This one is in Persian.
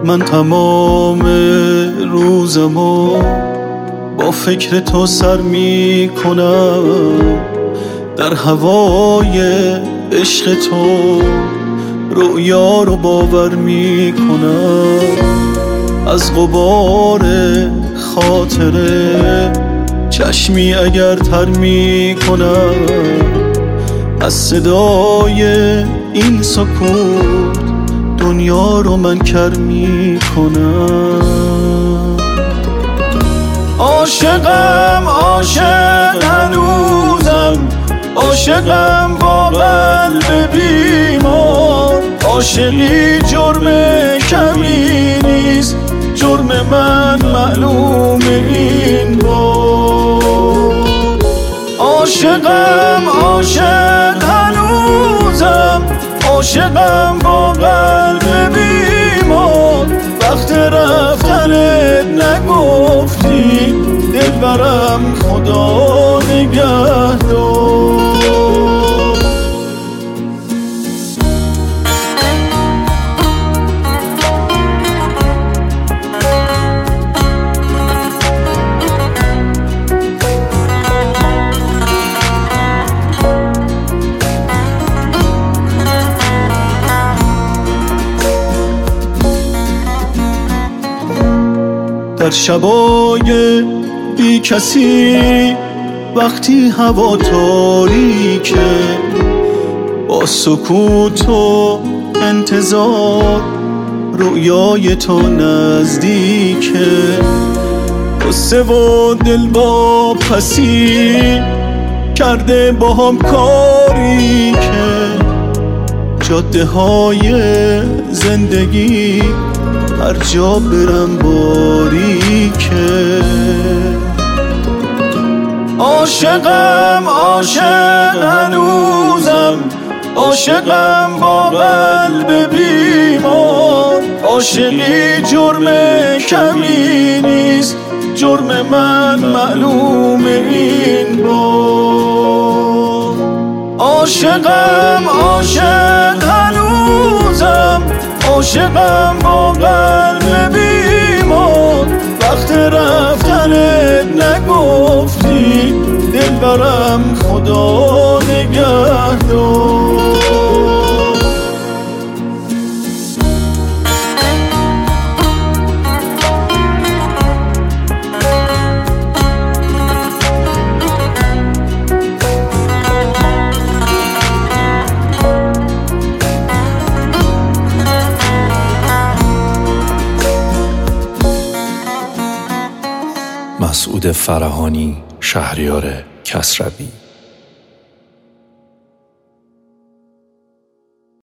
من تمام روزمو با فکر تو سر می کنم، در هوای عشق تو رؤیا رو باور می کنم. از غبار خاطره چشمی اگر تر می کنم، از صدای این سکوت دنیا رو من کر می کنم. عاشقم عاشق هنوزم، عاشقم با قلب بیمار. عاشقی جرم کمی نیست، جرم من معلوم این بار. عاشقم عاشق هنوزم، عاشقم با قلب بیمار. وقت رفتنت نگفتی دلبرم، خدا نگهدار. در شبای بی کسی وقتی هوا تاریکه، با سکوت و انتظار رؤیای تو نزدیکه. قصه و دل با پسی کرده با هم کاری که جاده های زندگی هر جا برم باریکه. عاشقم عاشق هنوزم، عاشقم با قلب بیمار. عاشقی جرم کمی نیست، جرم من معلوم این بار. عاشقم عاشق هنوزم، عاشقم با قلب بیمار. وقت رفتنت نگفتی دلبرم، خدا نگهدار. مسعود فرهانی، شهریار کسروی.